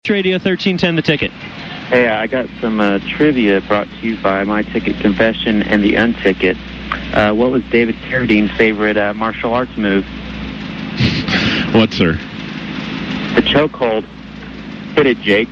Radio 1310, The Ticket. Hey, I got some trivia brought to you by My Ticket Confession and the Unticket. What was David Carradine's favorite martial arts move? What, sir? The chokehold. Hit it, Jake.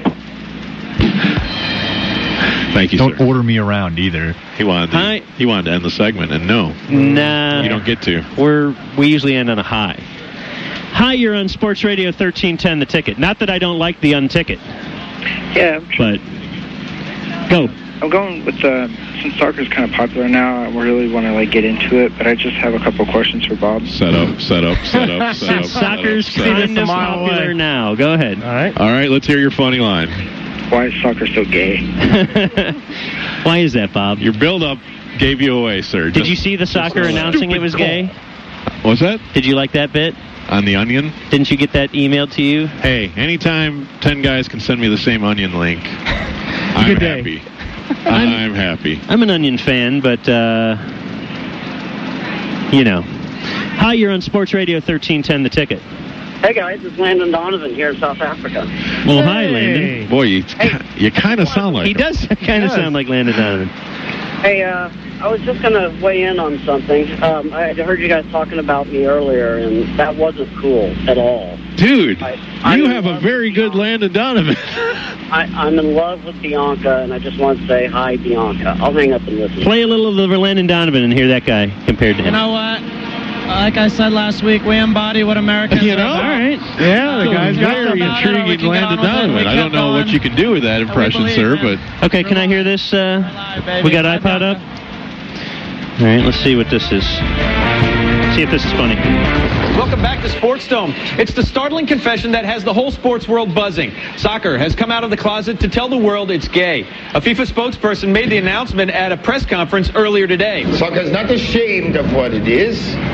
Thank you, Don't sir. order me around either. He wanted to end the segment, and no. Nah. You don't get to. We usually end on a high. Hi, you're on Sports Radio 1310, The Ticket. Not that I don't like the Unticket. Yeah. But, go. I'm going with, since soccer's kind of popular now, I really want to, get into it, but I just have a couple of questions for Bob. Set up. Since soccer's kind of popular now. Go ahead. All right, let's hear your funny line. Why is soccer so gay? Why is that, Bob? Your build-up gave you away, sir. Did you see the soccer announcing it was gay? What's that? Did you like that bit? On the Onion? Didn't you get that emailed to you? Hey, anytime 10 guys can send me the same Onion link, I'm happy. I'm happy. I'm an Onion fan, but, Hi, you're on Sports Radio 1310, The Ticket. Hey, guys, it's Landon Donovan here in South Africa. Well, hi, Landon. Boy, you kind of sound like him. He does kind of sound like Landon Donovan. Hey, I was just going to weigh in on something. I heard you guys talking about me earlier, and that wasn't cool at all. Dude, you have a very good Landon Donovan. I'm in love with Bianca, and I just want to say hi, Bianca. I'll hang up and listen. Play a little of the Landon Donovan and hear that guy compared to him. You know what? Like I said last week, we embody what Americans are about. All right. Yeah, the guy's very intriguing Landon Donovan. I don't know what you can do with that impression, sir, but... Okay, can I hear this? We got iPod up? All right, let's see what this is. See if this is funny. Welcome back to Sports Dome. It's the startling confession that has the whole sports world buzzing. Soccer has come out of the closet to tell the world it's gay. A FIFA spokesperson made the announcement at a press conference earlier today. Soccer is not ashamed of what it is.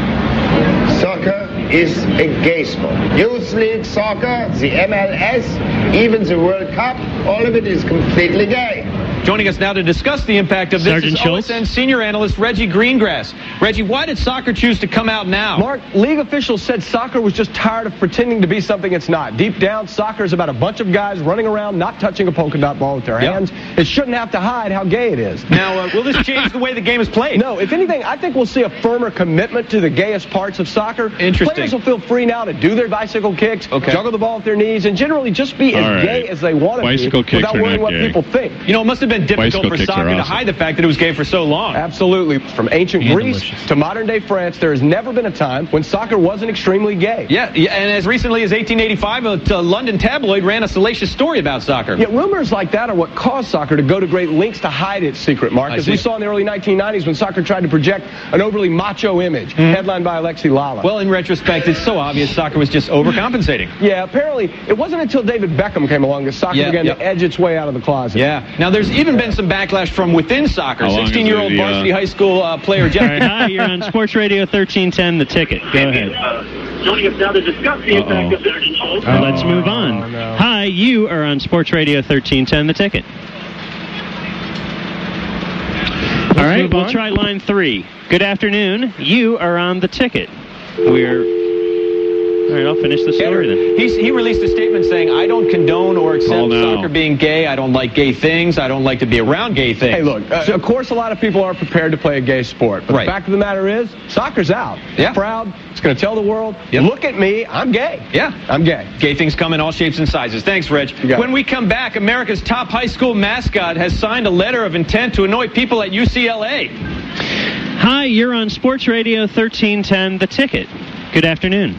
Soccer is a gay sport. Youth League soccer, the MLS, even the World Cup, all of it is completely gay. Joining us now to discuss the impact of this Sergeant is Schultz. OSN senior analyst Reggie Greengrass. Reggie, why did soccer choose to come out now? Mark, league officials said soccer was just tired of pretending to be something it's not. Deep down, soccer is about a bunch of guys running around, not touching a polka dot ball with their hands. It shouldn't have to hide how gay it is. Now, will this change the way the game is played? No, if anything, I think we'll see a firmer commitment to the gayest parts of soccer. Interesting. Players will feel free now to do their bicycle kicks, juggle the ball with their knees, and generally just be as gay as they want to Bicycle be kicks without are worrying not what gay. people think. You know, it must have been difficult Bicycle for kicks soccer are to awesome. hide the fact that it was gay for so long. Absolutely. From ancient Greece to modern-day France, there has never been a time when soccer wasn't extremely gay. Yeah, and as recently as 1885, a London tabloid ran a salacious story about soccer. Yet rumors like that are what caused soccer to go to great lengths to hide its secret, Mark. As we saw in the early 1990s when soccer tried to project an overly macho image, headlined by Alexi Lala. Well, in retrospect, it's so obvious soccer was just overcompensating. Yeah, apparently, it wasn't until David Beckham came along that soccer began to edge its way out of the closet. Yeah. Now, there's even been some backlash from within soccer. How long is 16-year-old the, varsity high school player Jeff. All right, hi, you're on Sports Radio 1310, The Ticket. Go ahead. Joining us now to discuss the impact of Sergeant Schultz. Let's move on. Hi, you are on Sports Radio 1310, The Ticket. All right, we'll try line 3. Good afternoon. You are on The Ticket. All right, I'll finish the story then. He released a statement saying, I don't condone or accept soccer being gay. I don't like gay things. I don't like to be around gay things. Hey, look, of course a lot of people aren't prepared to play a gay sport. But the fact of the matter is, soccer's out. Yeah. It's proud. It's going to tell the world, look at me, I'm gay. Yeah. I'm gay. Gay things come in all shapes and sizes. Thanks, Reg. When we come back, America's top high school mascot has signed a letter of intent to annoy people at UCLA. Hi, you're on Sports Radio 1310, The Ticket. Good afternoon.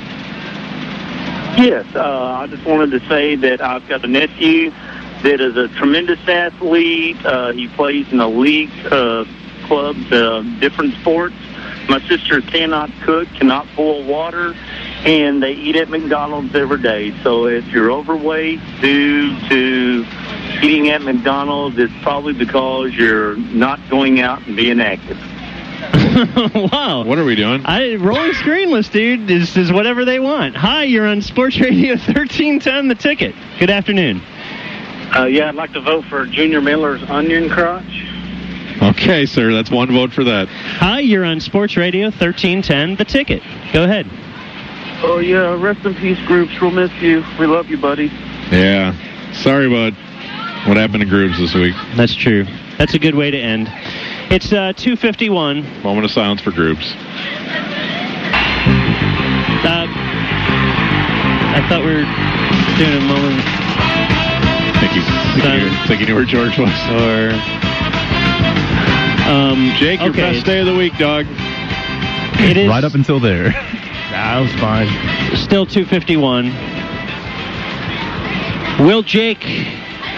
Yes, I just wanted to say that I've got a nephew that is a tremendous athlete. He plays in elite clubs, different sports. My sister cannot cook, cannot boil water, and they eat at McDonald's every day. So if you're overweight due to eating at McDonald's, it's probably because you're not going out and being active. Wow. What are we doing? Rolling screenless, dude. This is whatever they want. Hi, you're on Sports Radio 1310, The Ticket. Good afternoon. Yeah, I'd like to vote for Junior Miller's Onion Crotch. Okay, sir, that's one vote for that. Hi, you're on Sports Radio 1310, The Ticket. Go ahead. Oh, yeah, rest in peace, groups. We'll miss you. We love you, buddy. Yeah. Sorry about what happened to Grooves this week. That's true. That's a good way to end. It's 2:51. Moment of silence for Grooves. I thought we were doing a moment. Think you knew where George was. Or Jake, your best day of the week, dog. It is right up until there. That was fine. Still 2:51. Will Jake